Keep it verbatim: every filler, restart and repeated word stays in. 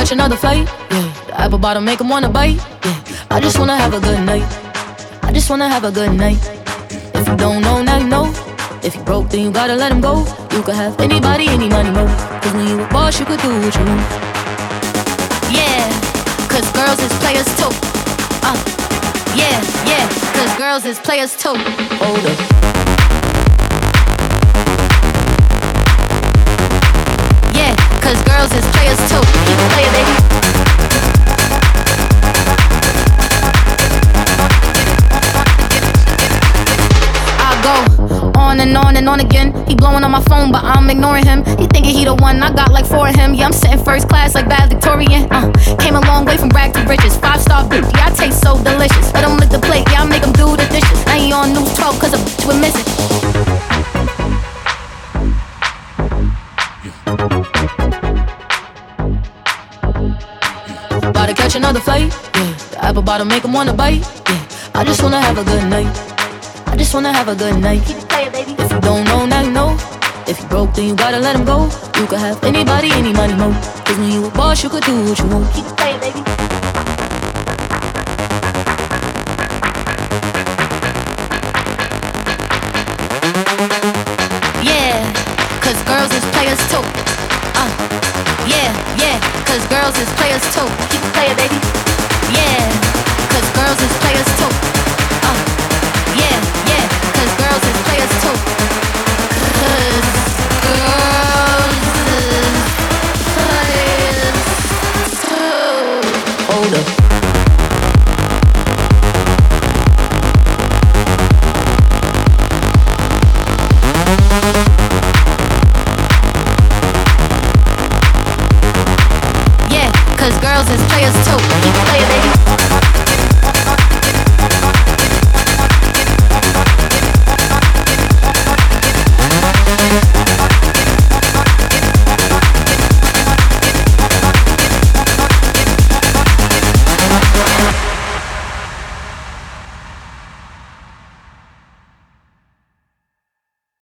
catch another flight, yeah. The apple bottom make 'em wanna bite, yeah. I just wanna have a good night. I just wanna have a good night. If you don't know, now you know. If you broke, then you gotta let him go. You could have anybody, any money, mo. Cause when you a boss, you could do what you want. Yeah, cause girls is players too. Uh, yeah, yeah, cause girls is players too. Hold up. Yeah, cause girls is players too. Keep it playing, baby. On and on and on again. He blowing on my phone, but I'm ignoring him. He thinking he the one, I got like four of him. Yeah, I'm sitting first class like bad Victorian. Uh, came a long way from rag to riches. Five star bitch, yeah, I taste so delicious. Let him lick the plate, yeah, I make him do the dishes. Now he on news twelve cause a bitch we're missing. About to catch another flight, yeah. The apple bottom make 'em wanna bite, yeah. I just wanna have a good night. I just wanna have a good night. Keep it playing, baby. If you don't know, now you know. If you broke, then you gotta let him go. You could have anybody, any money, mo. Cause when you a boss, you could do what you want. Keep it playing, baby. Yeah, cause girls is players too. Uh, yeah, yeah, cause girls is players too. Keep it playing, baby. Yeah, cause girls is players too. Uh, yeah, yeah, cause girls is players too. Cause girls is players too. Hold up. Yeah, cause girls is players too. Keep it playing, baby.